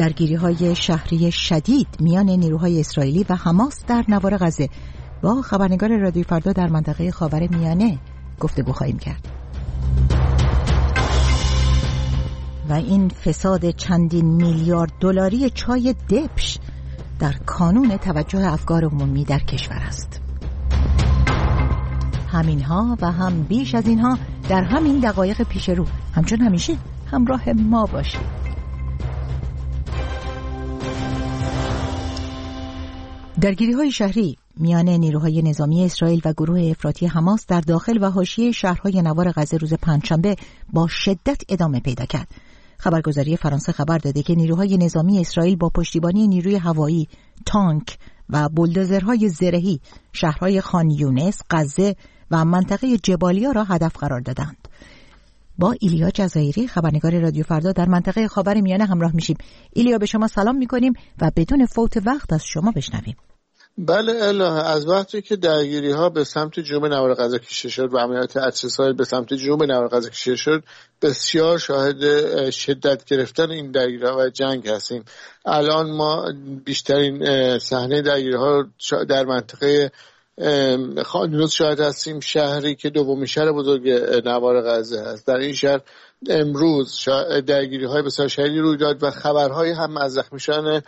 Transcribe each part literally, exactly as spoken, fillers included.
درگیری‌های شهری شدید میان نیروهای اسرائیلی و حماس در نوار غزه. با خبرنگار رادیو فردا در منطقه خاورمیانه گفتگو خواهیم کرد. و این فساد چندین میلیارد دلاری چای دبش در کانون توجه افکار عمومی در کشور است. همینها و هم بیش از اینها در همین دقایق پیش رو. همچون همیشه همراه ما باشید. درگیری‌های شهری میان نیروهای نظامی اسرائیل و گروه افراطی حماس در داخل و حاشیه شهرهای نوار غزه روز پنجشنبه با شدت ادامه پیدا کرد. خبرگزاری فرانسه خبر داده که نیروهای نظامی اسرائیل با پشتیبانی نیروی هوایی، تانک و بولدوزرهای زرهی شهرهای خان یونس، غزه و منطقه جبالیا را هدف قرار دادند. با ایلیا جزایری خبرنگار رادیو فردا در منطقه خاورمیانه همراه میشیم. ایلیا، به شما سلام میکنیم و بدون فوت وقت از شما بشنویم. بله اله، از وقتی که درگیری ها به سمت جنوب نوار غزه کشیده شد و عملیات اسرائیل به سمت جنوب نوار غزه کشیده شد، بسیار شاهد شدت گرفتن این درگیری ها و جنگ هستیم. الان ما بیشترین صحنه درگیری ها در منطقه خان یونس شاهد هستیم، شهری که دومین شهر بزرگ نوار غزه است. در این شهر امروز درگیری های بسیار شدیدی روی داد و خبرهای هم از زخمیان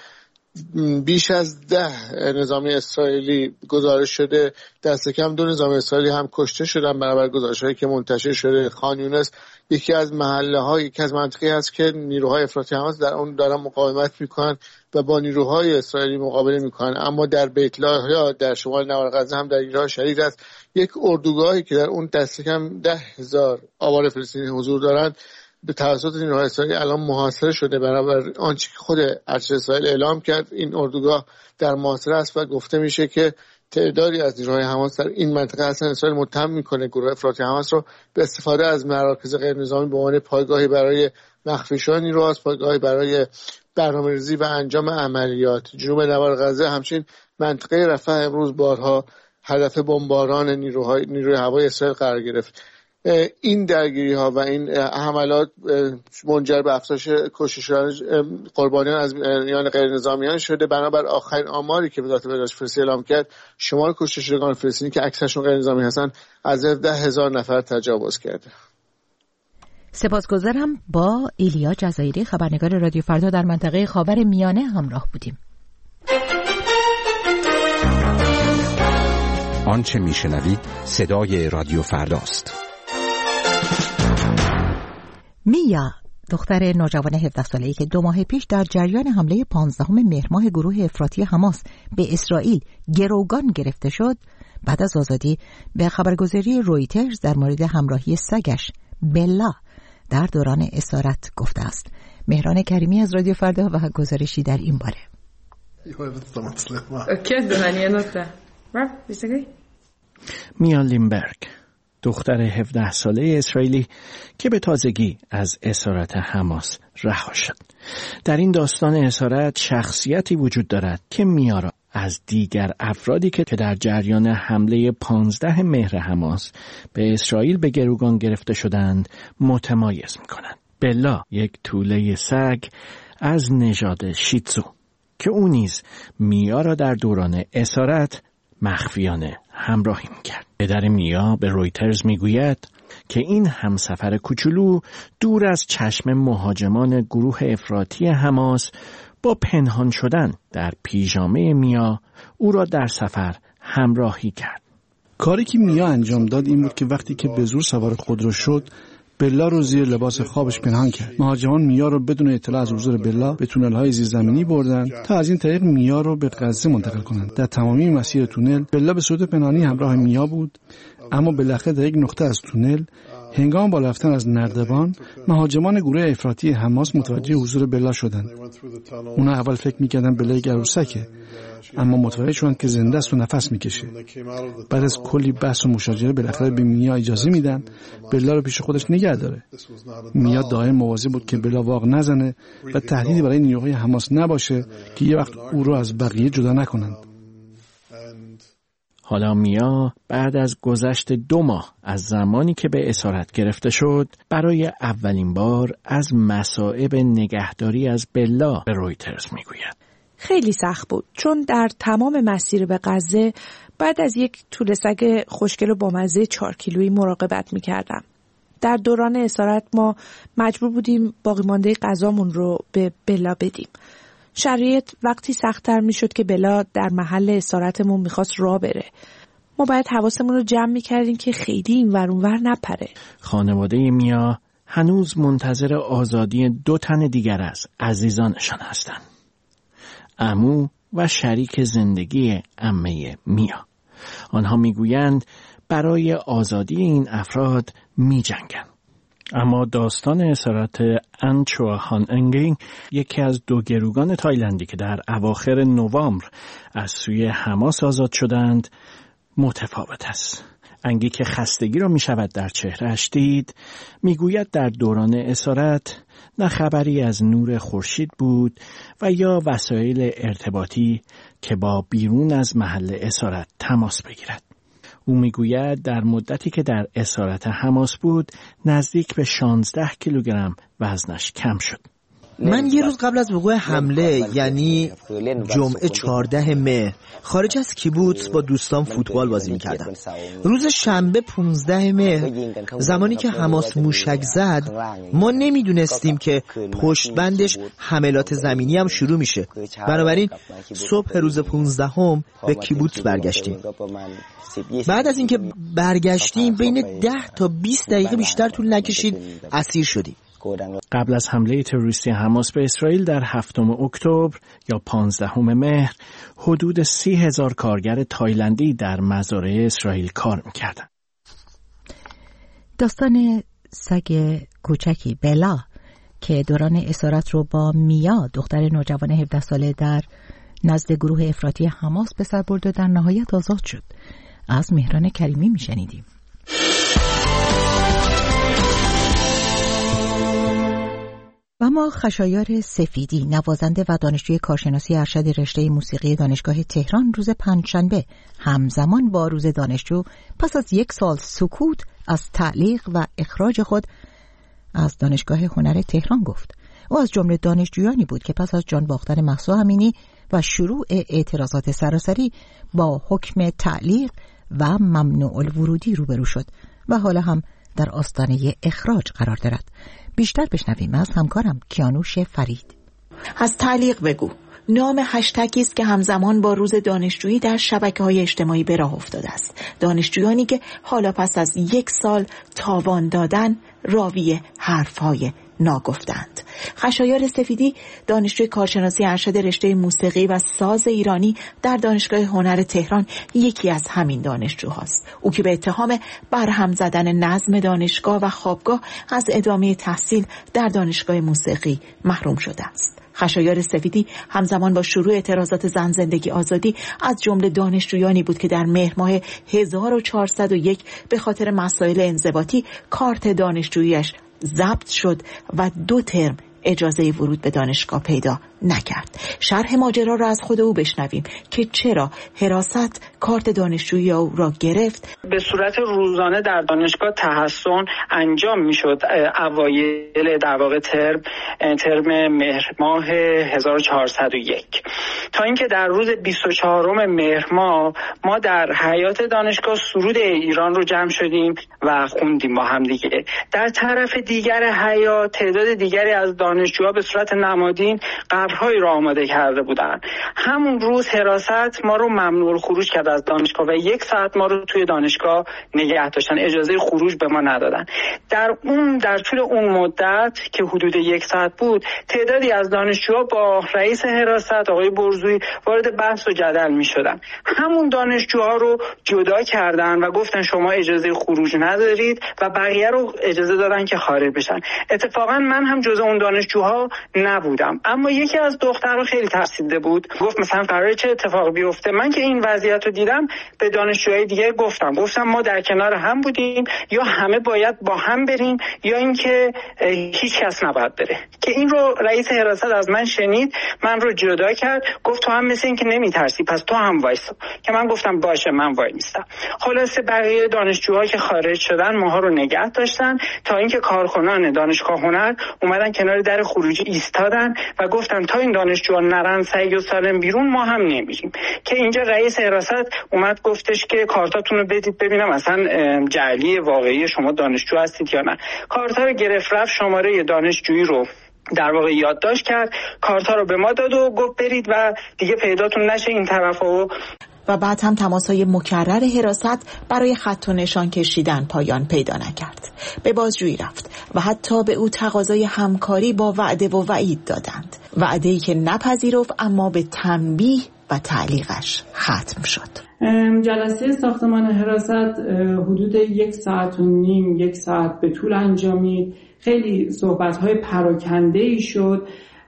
بیش از ده نظامی اسرائیلی گزارش شده. دست کم دو نظامی اسرائیلی هم کشته شدن برابر گزارش‌هایی که منتشر شده. خان یونس یکی از محله‌ها، یکی از مناطقی است که نیروهای افراطی حماس در اون دارن مقاومت میکنن و با نیروهای اسرائیلی مقابله میکنن. اما در بیت لاهیا در شمال نوار غزه هم درگیری‌ها شدید است. یک اردوگاهی که در اون دست کم ده هزار آوار فلسطینی حضور دارند به توسط نیروهای اسرائیل الان محاصره شده. برابر آنچه که خود ارتش اسرائیل اعلام کرد، این اردوگاه در محاصره است و گفته میشه که تعدادی از نیروهای حماس در این منطقه هستن. اسرائیل متهم میکنه گروه افراطی حماس رو به استفاده از مراکز غیر نظامی به عنوان پایگاهی برای مخفی شدن نیروهاست، پایگاهی برای برنامه‌ریزی و انجام عملیات. جنوب نوار غزه همچنین منطقه رفح امروز بارها هدف بمباران نیروهای نیروی هوایی اسرائیل قرار گرفت. این درگیری ها و این حملات منجر به افزایش کشته شدن قربانیان از میان غیر نظامیان شده. بنابر آخرین آماری که وزارت بهداشت فلسطین اعلام کرد، شمار کشته شدگان فلسطینی که اکثرشون غیر نظامی هستن از ده هزار نفر تجاوز کرده. سپاسگزارم. با ایلیا جزایری خبرنگار رادیو فردا در منطقه خاورمیانه همراه بودیم. آنچه میشنوید صدای رادیو فرداست. میا، دختر نوجوان هفده ساله‌ای که دو ماه پیش در جریان حمله پانزدهم مهر ماه گروه افراطی حماس به اسرائیل گروگان گرفته شد، بعد از آزادی به خبرگزاری رویترز در مورد همراهی سگش بلا در دوران اسارت گفته است. مهران کریمی از رادیو فردا و گزارشی در این باره. میا لیمبرگ، دختر هفده ساله اسرائیلی که به تازگی از اسارت حماس رها شد. در این داستان اسارت شخصیتی وجود دارد که میا را از دیگر افرادی که در جریان حمله پانزده مهر حماس به اسرائیل به گروگان گرفته شدند متمایز می‌کند. بلا یک توله سگ از نژاد شیتزو که او نیز میا را در دوران اسارت مخفیانه همراهی می‌کرد. پدر میا به رویترز میگوید که این همسفر کوچولو دور از چشم مهاجمان گروه افراطی حماس با پنهان شدن در پیژامه میا او را در سفر همراهی کرد. کاری که میا انجام داد این بود که وقتی که به زور سوار خودرو شد، بلا رو زیر لباس خوابش پنهان کرد. مهاجمان میا رو بدون اطلاع از حضور بلا به تونل‌های زیرزمینی بردن تا از این طریق میا رو به غزه منتقل کنند. در تمامی مسیر تونل بلا به صورت پنهانی همراه میا بود، اما بالاخره در یک نقطه از تونل هنگام بالا رفتن از نردبان مهاجمان گروه افراطی حماس متوجه حضور بلا شدند. اونا اول فکر می‌کردن بلا یک عروسکه، اما متوجه شدند که زنده است و نفس می‌کشه. بعد از کلی بحث و مشاجره بالاخره به میا اجازه میدن بلا رو پیش خودش نگه داره. میا دائم مواظب بود که بلا واق نزنه و تهدیدی برای نیروهای حماس نباشه که یه وقت او رو از بقیه جدا نکنند. حالا میا بعد از گذشت دو ماه از زمانی که به اسارت گرفته شد برای اولین بار از مصائب نگهداری از بلا به رویترز میگوید. خیلی سخت بود چون در تمام مسیر به غزه بعد از یک توله سگ خوشگل و بامزه چهار کیلویی مراقبت میکردم. در دوران اسارت ما مجبور بودیم باقی مانده غذامون رو به بلا بدیم. شرایط وقتی سخت‌تر میشد که بلا در محل اسارتمون میخواست راه بره. ما باید حواسمون رو جمع میکردیم که خیلی این ور اون ور نپره. خانواده میا هنوز منتظر آزادی دو تن دیگر از عزیزانشان هستند. عمو و شریک زندگی عمه میا. آنها میگویند برای آزادی این افراد میجنگند. اما داستان اسارت انچوا هان انگینگ، یکی از دو گروگان تایلندی که در اواخر نوامبر از سوی حماس آزاد شدند، متفاوت است. انگی که خستگی را می شود در چهرهش دید، می گوید در دوران اسارت نه خبری از نور خورشید بود و یا وسایل ارتباطی که با بیرون از محل اسارت تماس بگیرد. او میگوید در مدتی که در اسارت حماس بود نزدیک به شانزده کیلوگرم وزنش کم شد. من یه روز قبل از وقوع حمله یعنی جمعه چهاردهم مهر خارج از کیبوتس با دوستان فوتبال بازی می‌کردم. روز شنبه پانزدهم مهر زمانی که حماس موشک زد ما نمیدونستیم که پشت بندش حملات زمینی هم شروع میشه. بنابراین صبح روز پانزدهم به کیبوتس برگشتیم. بعد از اینکه برگشتیم بین ده تا بیست دقیقه بیشتر طول نکشید اسیر شدیم. قبل از حمله تروریستی حماس به اسرائیل در هفتم اکتبر یا پانزدهم مهر حدود سی هزار کارگر تایلندی در مزارع اسرائیل کار میکردند. داستان سگ کوچکی بلا که دوران اسارت رو با میا دختر نوجوان هفده ساله در نزد گروه افراطی حماس به سر برد و در نهایت آزاد شد. از مهران کریمی میشنیدیم. و ما خشایار سفیدی، نوازنده و دانشجوی کارشناسی ارشد رشته موسیقی دانشگاه تهران، روز پنجشنبه همزمان با روز دانشجو پس از یک سال سکوت از تعلیق و اخراج خود از دانشگاه هنر تهران گفت. او از جمله دانشجویانی بود که پس از جان باختن مهسا امینی و شروع اعتراضات سراسری با حکم تعلیق و ممنوع الورودی روبرو شد و حالا هم در آستانه اخراج قرار دارد. بیشتر بشنویم از همکارم کیانوش فرید. از تعلیق بگو نام هشتگی است که همزمان با روز دانشجویی در شبکه‌های اجتماعی به راه افتاده است. دانشجویانی که حالا پس از یک سال تاوان دادن راوی حرف‌های ناگفتند. خشایار سفیدی دانشجوی کارشناسی ارشد رشته موسیقی و ساز ایرانی در دانشگاه هنر تهران یکی از همین دانشجوهاست. او که به اتهام برهم زدن نظم دانشگاه و خوابگاه از ادامه تحصیل در دانشگاه موسیقی محروم شده است. خشایار سفیدی همزمان با شروع اعتراضات زن زندگی آزادی از جمله دانشجویانی بود که در مهر ماه هزار و چهارصد و یک به خاطر مسائل انضباطی کارت دانشجوییش ضبط شد و دو ترم اجازه ورود به دانشگاه پیدا نکرد. شرح ماجرا را از خود او بشنویم که چرا حراست کارت دانشجویی او را گرفت. به صورت روزانه در دانشگاه تحسن انجام میشد اوایل در واقع ترم ترم مهر ماه هزار و چهارصد و یک تا اینکه در روز بیست و چهارم مهر ماه ما در حیاط دانشگاه سرود ایران رو جمع شدیم و خوندیم با هم دیگه. در طرف دیگر حیاط تعداد دیگری از دانشجوها به صورت نمادین قبرهایی را آماده کرده بودند. همون روز حراست ما رو ممنوع الخروج کرد از دانشگاه و یک ساعت ما رو توی دانشگاه نگه داشتن، اجازه خروج به ما ندادن. در اون در طول اون مدت که حدود یک ساعت بود تعدادی از دانشجوها با رئیس حراست آقای برزویی وارد بحث و جدل می شدن. همون دانشجوها رو جدا کردن و گفتن شما اجازه خروج ندارید و بقیه رو اجازه دادن که خارج بشن. اتفاقا من هم جزو اون دانشجوها نبودم، اما یکی از دخترها خیلی ترسیده بود، گفت مثلا قراره چه اتفاقی بیفته. من که این وضعیت رو دیدم به دانشجوهای دیگه گفتم گفتم ما در کنار هم بودیم، یا همه باید با هم بریم یا اینکه هیچ کس نباید بره. که این رو رئیس حراست از من شنید، من رو جدا کرد، گفت تو هم مثل این که نمیترسی پس تو هم وایسا. که من گفتم باشه من وای میستم. خلاصه بقیه دانشجوها که خارج شدن ماها رو نگه داشتن تا اینکه کارکنان دانشگاه هنر اومدن کنار در خروجی ایستادن و گفتن تا این دانشجوها نرن سعی و سالم بیرون ما هم نمیریم. که اینجا رئیس حراست اومد گفتش که کارتاتون رو بدید ببینم اصلا جعلی واقعی شما دانشجو هستید یا نه. کارتا رو گرفت، رفت شماره دانشجویی رو در واقع یادداشت کرد، کارتا رو به ما داد و گفت برید و دیگه پیداتون نشه این طرفا. و بعد هم تماس‌های مکرر حراست برای خط و نشان کشیدن پایان پیدا نکرد. به بازجویی رفت و حتی به او تقاضای همکاری با وعده و وعید دادند. وعده‌ای که نپذیرفت اما به تنبیه و تعلیقش ختم شد. جلسه ساختمان حراست حدود یک ساعت و نیم یک ساعت به طول انجامید. خیلی صحبت‌های پراکنده‌ای شد،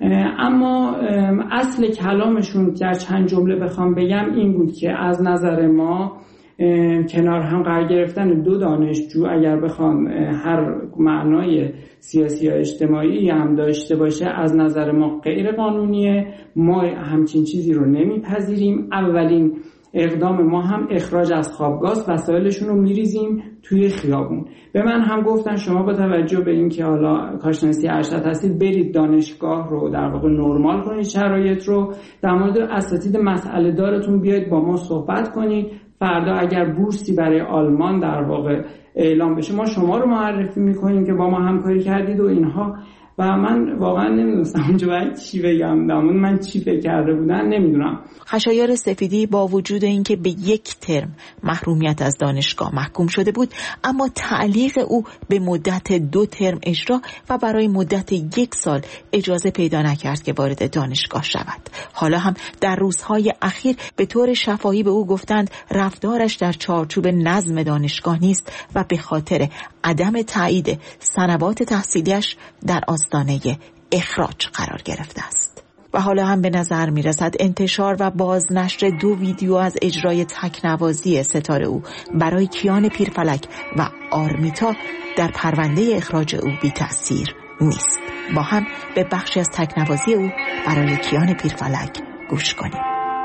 اما اصل کلامشون در چند جمله بخوام بگم این بود که از نظر ما کنار هم قرار گرفتن دو دانشجو اگر بخوام هر معنای سیاسی یا اجتماعی هم داشته باشه از نظر ما غیر قانونیه. ما همچین چیزی رو نمیپذیریم. اولین اقدام ما هم اخراج از خوابگاه، وسایلشون رو میریزیم توی خیابون. به من هم گفتن شما با توجه به این که حالا کارشناسی ارشد هستید برید دانشگاه رو در واقع نرمال کنید شرایط رو، در مورد اساتید مسئله دارتون بیاید با ما صحبت کنید، فردا اگر بورسی برای آلمان در واقع اعلام بشه ما شما رو معرفی میکنیم که با ما همکاری کردید و اینها. و من واقعا نمیدونستم اونجا باید چی بگم، دامون من چی فکر کرده بودن نمیدونم. خشایار سفیدی با وجود اینکه به یک ترم محرومیت از دانشگاه محکوم شده بود، اما تعلیق او به مدت دو ترم اجرا و برای مدت یک سال اجازه پیدا نکرد که وارد دانشگاه شود. حالا هم در روزهای اخیر به طور شفاهی به او گفتند رفتارش در چارچوب نظم دانشگاه نیست و به خاطر عدم تایید سنوات تحصیلیش در آستانه اخراج قرار گرفته است. و حالا هم به نظر می رسد انتشار و بازنشر دو ویدیو از اجرای تکنوازی ستاره او برای کیان پیرفلک و آرمیتا در پرونده اخراج او بی تأثیر نیست. با هم به بخشی از تکنوازی او برای کیان پیرفلک گوش کنیم.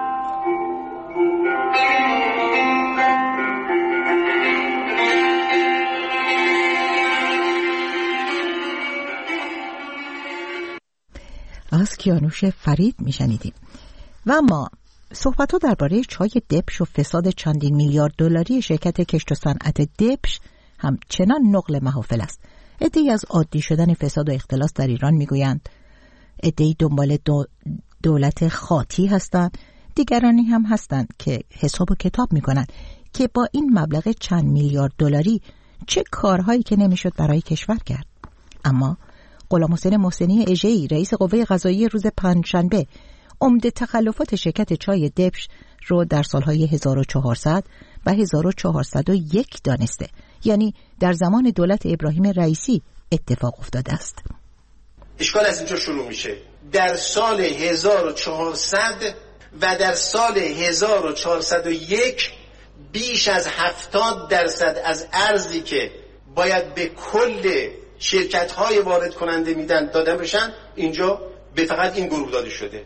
از کیانوش فرید میشنیدیم. و اما صحبت ها درباره چای دبش و فساد چندین میلیارد دلاری شرکت کشت و صنعت دبش همچنان نقل محافل است. عده‌ای از عادی شدن فساد و اختلاس در ایران میگویند، عده‌ای دنبال دو دولت خاطی هستند، دیگرانی هم هستند که حساب و کتاب میکنند که با این مبلغ چند میلیارد دلاری چه کارهایی که نمیشد برای کشور کرد. اما غلام حسین محسنی اژه‌ای رئیس قوه قضاییه روز پنجشنبه عمده تخلفات شرکت چای دبش رو در سالهای هزار و چهارصد و هزار و چهارصد و یک دانسته، یعنی در زمان دولت ابراهیم رئیسی اتفاق افتاده است. اشکال از اینجا شروع میشه. در سال هزار و چهارصد و در سال هزار و چهارصد و یک بیش از هفتاد درصد از ارزی که باید به کل شرکت‌های وارد کننده میدن دادن بشن اینجا به فقط این گروه داده شده.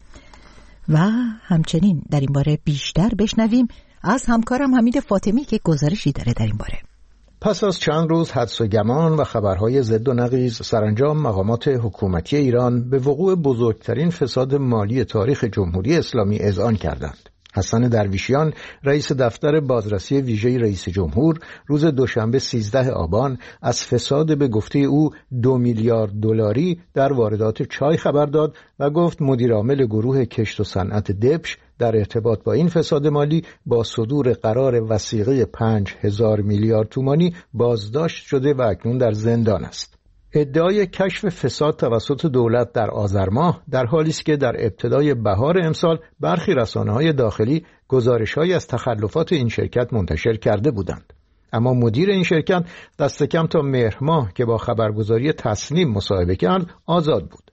و همچنین در این باره بیشتر بشنویم از همکارم حمید فاطمی که گزارشی داره در این باره. پس از چند روز حدس و گمان و خبرهای ضد و نقیض، سرانجام مقامات حکومتی ایران به وقوع بزرگترین فساد مالی تاریخ جمهوری اسلامی اذعان کردند. حسن درویشیان رئیس دفتر بازرسی ویژه رئیس جمهور روز دوشنبه سیزده آبان از فساد به گفته او دو میلیارد دلاری در واردات چای خبر داد و گفت مدیر عامل گروه کشت و صنعت دبش در ارتباط با این فساد مالی با صدور قرار وثیقه پنج هزار میلیارد تومانی بازداشت شده و اکنون در زندان است. ادعای کشف فساد توسط دولت در آذر ماه در حالی است که در ابتدای بهار امسال برخی رسانه‌های داخلی گزارش‌هایی از تخلفات این شرکت منتشر کرده بودند. اما مدیر این شرکت دست کم تا مهر ماه که با خبرگزاری تصنیم مصاحبه کرد آزاد بود.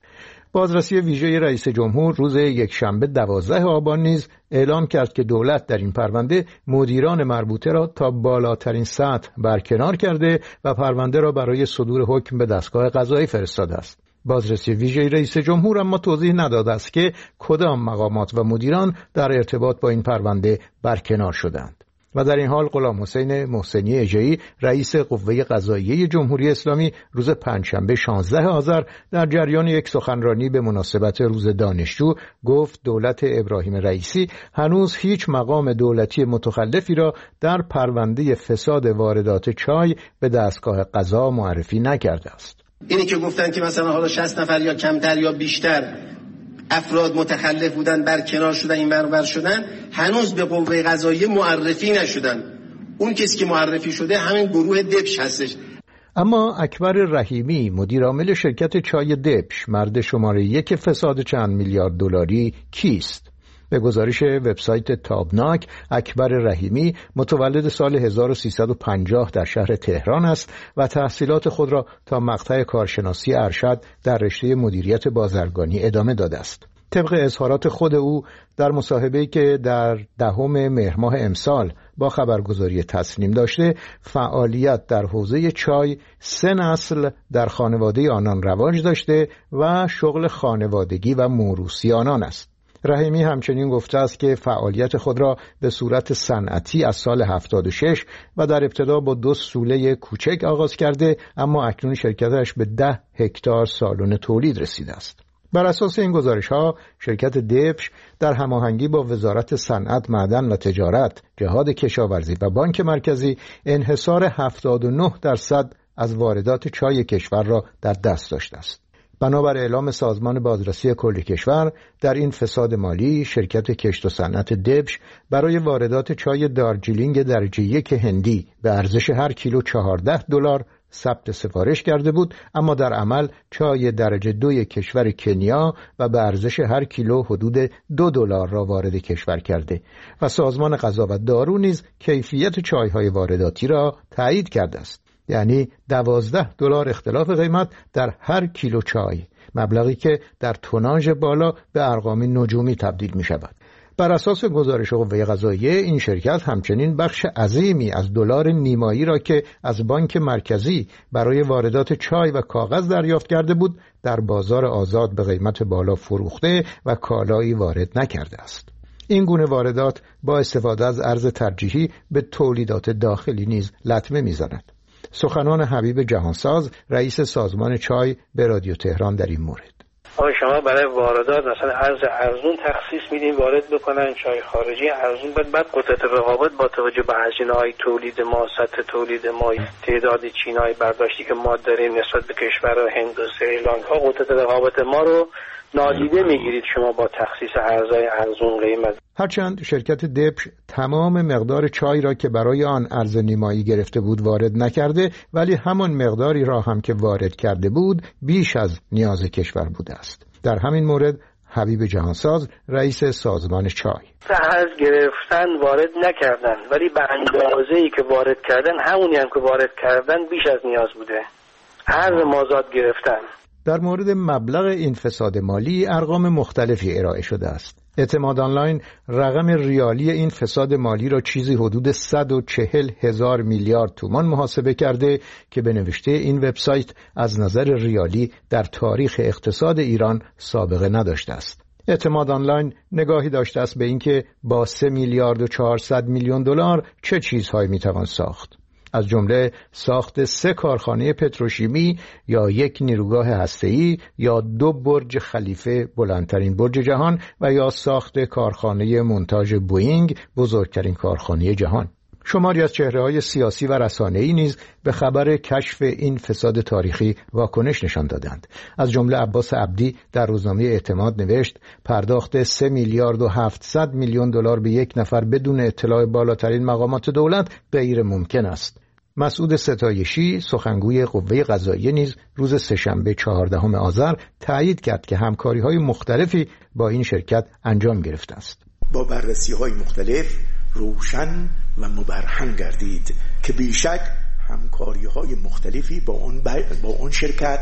بازرسی ویژه رئیس جمهور روز یکشنبه دوازده آبان نیز اعلام کرد که دولت در این پرونده مدیران مربوطه را تا بالاترین سطح برکنار کرده و پرونده را برای صدور حکم به دستگاه قضایی فرستاده است. بازرسی ویژه رئیس جمهور اما توضیح نداده است که کدام مقامات و مدیران در ارتباط با این پرونده برکنار شدند. و در این حال غلام حسین محسنی اژه‌ای رئیس قوه قضاییه جمهوری اسلامی روز پنجشنبه شانزده آذر در جریان یک سخنرانی به مناسبت روز دانشجو گفت دولت ابراهیم رئیسی هنوز هیچ مقام دولتی متخلفی را در پرونده فساد واردات چای به دستگاه قضا معرفی نکرده است. اینی که گفتن که مثلا حالا شصت نفر یا کمتر یا بیشتر افراد متخلف بودن برکنار شدن این برابر شدن، هنوز به قوه قضاییه معرفی نشدن. اون کسی که معرفی شده همین گروه دبش هستش. اما اکبر رحیمی مدیر عامل شرکت چای دبش، مرد شماره یک فساد چند میلیارد دلاری کیست؟ به گزارش وبسایت تابناک، اکبر رحیمی متولد سال هزار و سیصد و پنجاه در شهر تهران است و تحصیلات خود را تا مقطع کارشناسی ارشد در رشته مدیریت بازرگانی ادامه داده است. طبق اظهارات خود او در مصاحبه‌ای که در دهم مهر ماه امسال با خبرگزاری تسنیم داشته، فعالیت در حوزه چای سه نسل در خانواده آنان رواج داشته و شغل خانوادگی و موروثی آنان است. رحیمی همچنین گفته است که فعالیت خود را به صورت صنعتی از سال هفتاد و شش و در ابتدا با دو سوله کوچک آغاز کرده، اما اکنون شرکتش به ده هکتار سالن تولید رسیده است. بر اساس این گزارش‌ها شرکت دبش در هماهنگی با وزارت صنعت، معدن و تجارت، جهاد کشاورزی و بانک مرکزی انحصار هفتاد و نه درصد از واردات چای کشور را در دست داشته است. بنابر اعلام سازمان بازرسی کل کشور، در این فساد مالی شرکت کشت و صنعت دبش برای واردات چای دارجیلینگ درجه یک هندی به ارزش هر کیلو چهارده دلار ثبت سفارش کرده بود، اما در عمل چای درجه دوی کشور کنیا و به ارزش هر کیلو حدود دو دلار را وارد کشور کرده و سازمان غذا و دارو نیز کیفیت چای‌های وارداتی را تایید کرده است. یعنی دوازده دلار اختلاف قیمت در هر کیلو چای، مبلغی که در توناژ بالا به ارقام نجومی تبدیل می شود. بر اساس گزارش قوه قضاییه، این شرکت همچنین بخش عظیمی از دلار نیمایی را که از بانک مرکزی برای واردات چای و کاغذ دریافت کرده بود، در بازار آزاد به قیمت بالا فروخته و کالایی وارد نکرده است. این گونه واردات با استفاده از ارز ترجیحی به تولیدات داخلی نیز لطمه می‌زند. سخنان حبیب جهانساز رئیس سازمان چای به رادیو تهران در این مورد: آقا شما برای واردات مثلا ارز ارزون تخصیص میدین وارد بکنن چای خارجی ارزون، بعد بعد قدرت رقابت با توجه به هزینه‌های تولید ما، سطح تولید ما، تعداد چینای برداشتی که ما داریم نسبت به کشور هند و سریلانکا، قدرت رقابت ما رو نادیده میگیرید شما با تخصیص ارزهای ارزون قیمت. هرچند شرکت دبش تمام مقدار چای را که برای آن ارز نیمایی گرفته بود وارد نکرده، ولی همان مقداری را هم که وارد کرده بود بیش از نیاز کشور بوده است. در همین مورد حبیب جهانساز رئیس سازمان چای: ارز گرفتن وارد نکردن، ولی به اندازه‌ای که وارد کردن همونی هم که وارد کردن بیش از نیاز بوده. ارز مازاد گرفتن. در مورد مبلغ این فساد مالی ارقام مختلفی ارائه شده است. اعتماد آنلاین رقم ریالی این فساد مالی را چیزی حدود صد و چهل هزار میلیارد تومان محاسبه کرده که به نوشته این وبسایت از نظر ریالی در تاریخ اقتصاد ایران سابقه نداشته است. اعتماد آنلاین نگاهی داشته است به اینکه با سه میلیارد و چهارصد میلیون دلار چه چیزهایی میتوان ساخت، از جمله ساخت سه کارخانه پتروشیمی یا یک نیروگاه هسته‌ای یا دو برج خلیفه بلندترین برج جهان و یا ساخت کارخانه مونتاژ بوئینگ بزرگترین کارخانه جهان. شماری از چهره‌های سیاسی و رسانه‌ای نیز به خبر کشف این فساد تاریخی واکنش نشان دادند. از جمله عباس عبدی در روزنامه اعتماد نوشت پرداخت سه میلیارد و هفتصد میلیون دلار به یک نفر بدون اطلاع بالاترین مقامات دولت غیر ممکن است. مسعود ستایشی سخنگوی قوه قضاییه نیز روز سه‌شنبه چهاردهم آذر تایید کرد که همکاری‌های مختلفی با این شرکت انجام گرفته است. با بررسی‌های مختلف روشن و مبرهن گردید که بیشک همکاری‌های مختلفی با اون با اون شرکت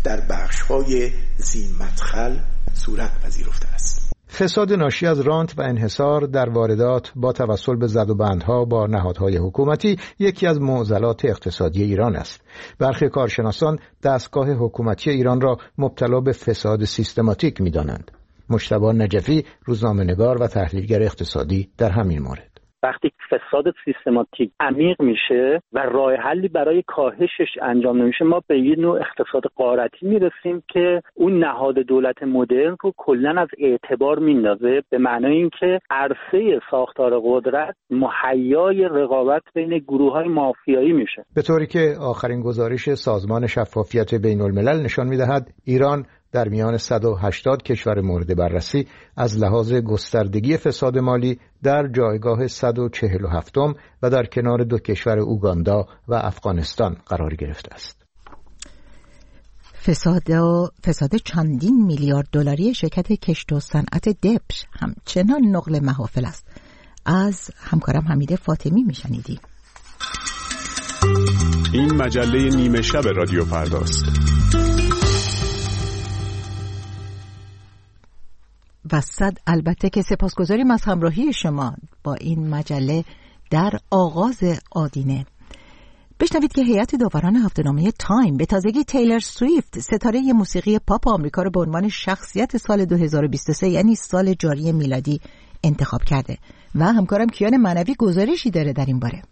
در بخش‌های ذی مدخل صورت پذیرفته است. فساد ناشی از رانت و انحصار در واردات با توسل به زدوبندها با نهادهای حکومتی یکی از معضلات اقتصادی ایران است. برخی کارشناسان دستگاه حکومتی ایران را مبتلا به فساد سیستماتیک می‌دانند. مجتبی نجفی، روزنامه‌نگار و تحلیلگر اقتصادی، در همین مورد: وقتی فساد سیستماتیک عمیق میشه و راه حلی برای کاهشش انجام نمیشه، ما به یه نوع اقتصاد غارتی میرسیم که اون نهاد دولت مدرن رو کلا از اعتبار میندازه، به معنای اینکه عرصه ساختار قدرت مهیای رقابت بین گروه‌های مافیایی میشه. به طوری که آخرین گزارش سازمان شفافیت بین الملل نشان میدهد ایران در میان صد و هشتاد کشور مورد بررسی از لحاظ گستردگی فساد مالی در جایگاه صد و چهل و هفتم و در کنار دو کشور اوگاندا و افغانستان قرار گرفته است. فساد و فساد چندین میلیارد دلاری شرکت کشت و صنعت دبش همچنان نقل محافل است. از همکارم حمید فاطمی میشنیدیم. این مجله نیمه شب رادیو فرداست. و صد البته که سپاسگزاریم از همراهی شما با این مجله در آغاز آدینه. بشنوید که هیئت داوران هفته‌نامه تایم به تازگی تیلر سویفت، ستاره موسیقی پاپ آمریکا، را به عنوان شخصیت سال دو هزار و بیست و سه یعنی سال جاری میلادی انتخاب کرده و همکارم کیان معنوی گزارشی داره در این باره.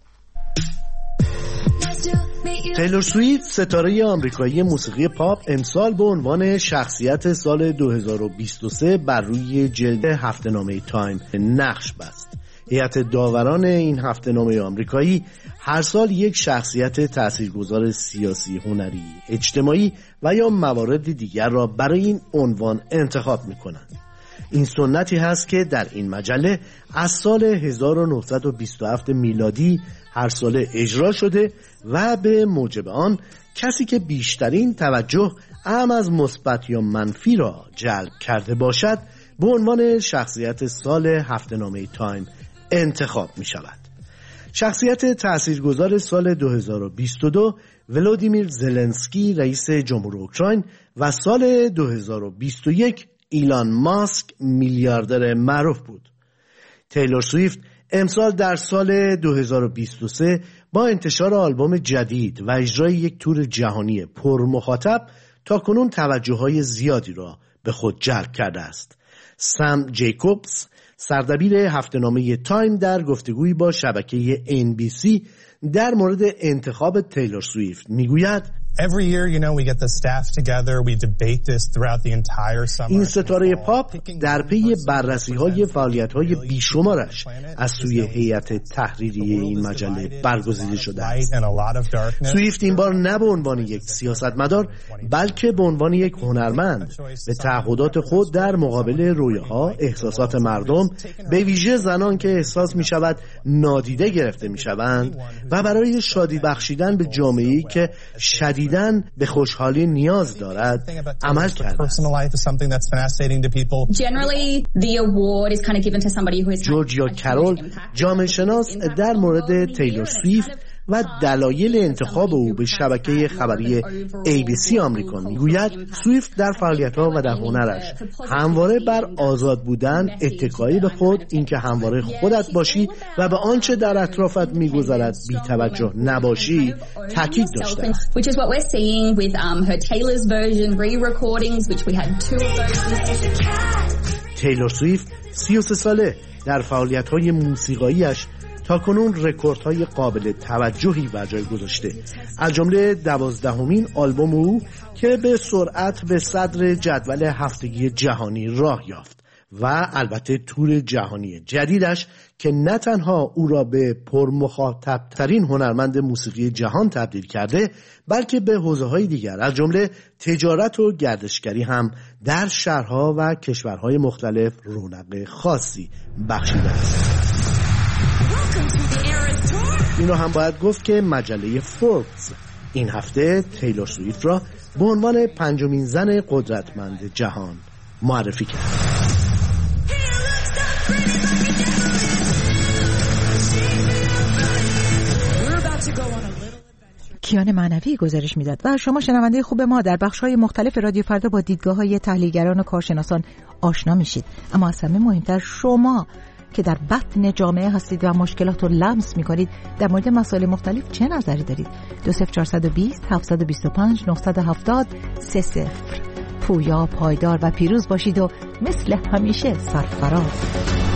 تیلور سویفت، ستاره آمریکایی موسیقی پاپ، امسال به عنوان شخصیت سال دو هزار و بیست و سه بر روی جلد هفته‌نامه تایم نقش بست. هیئت داوران این هفته‌نامه آمریکایی هر سال یک شخصیت تاثیرگذار سیاسی، هنری، اجتماعی و یا موارد دیگر را برای این عنوان انتخاب می‌کنند. این سنتی هست که در این مجله از سال هزار و نهصد و بیست و هفت میلادی هر ساله اجرا شده و به موجب آن کسی که بیشترین توجه ام از مثبت یا منفی را جلب کرده باشد به عنوان شخصیت سال هفته‌نامه تایم انتخاب می شود. شخصیت تاثیرگذار سال دو هزار و بیست و دو ولودیمیر زلنسکی، رئیس جمهور اوکراین، و سال دو هزار و بیست و یک ایلان ماسک، میلیاردر معروف بود. تیلور سویفت امسال در سال دو هزار و بیست و سه با انتشار آلبوم جدید و اجرای یک تور جهانی پر مخاطب تاکنون توجه‌های زیادی را به خود جلب کرده است. سام جیکوبز، سردبیر هفته‌نامه تایم، در گفتگویی با شبکه ان بی سی در مورد انتخاب تیلور سویفت میگوید: Every year, you know, we get the staff together, we debate this throughout the entire summer. این ستاره پاپ در پی بررسی‌های فعالیت‌های بیشمارش از سوی هیئت تحریریه این مجله برگزیده شده است. سویفت این بار نه به عنوان یک سیاستمدار بلکه به عنوان یک هنرمند به تعهدات خود در مقابل رویاها، احساسات مردم، به ویژه زنان که احساس می‌شود نادیده گرفته می‌شوند و برای شادی بخشیدن به جامعه‌ای که شدید دیدن به خوشحالی نیاز دارد عمل کرده. جورجیا کرول، جامعه شناس، در مورد تیلور سویفت و دلایل انتخاب او به شبکه خبری ای بی سی آمریکا میگوید: سویفت در فعالیت‌ها و در هنرش همواره بر آزاد بودن، اتکایی به خود، اینکه همواره خودت باشی و به آنچه در اطرافت میگذرد بی توجه نباشی تاکید داشته است. تیلور سویفت سی و سه ساله در فعالیت‌های موسیقایی‌اش تا کنون رکوردهای قابل توجهی بر جای گذاشته، از جمله دوازدهمین آلبوم او که به سرعت به صدر جدول هفتگی جهانی راه یافت و البته تور جهانی جدیدش که نه تنها او را به پرمخاطب ترین هنرمند موسیقی جهان تبدیل کرده بلکه به حوزه‌های دیگر از جمله تجارت و گردشگری هم در شهرها و کشورهای مختلف رونق خاصی بخشیده است. اینو هم باید گفت که مجله فوربس این هفته تیلور سویفت را به عنوان پنجمین زن قدرتمند جهان معرفی کرد. کیان معنوی گزارش میداد و شما شنونده خوب ما در بخش‌های مختلف رادیو فردا با دیدگاه‌های تحلیلگران و کارشناسان آشنا میشید. اما از همه مهمتر شما که در بطن جامعه هستید و مشکلات رو لمس میکنید در مورد مسائل مختلف چه نظری دارید؟ دو صفر چهارصد و بیست هفتصد و بیست و پنج نهصد و هفتاد سه صفر. پویا، پایدار و پیروز باشید و مثل همیشه سرفراز.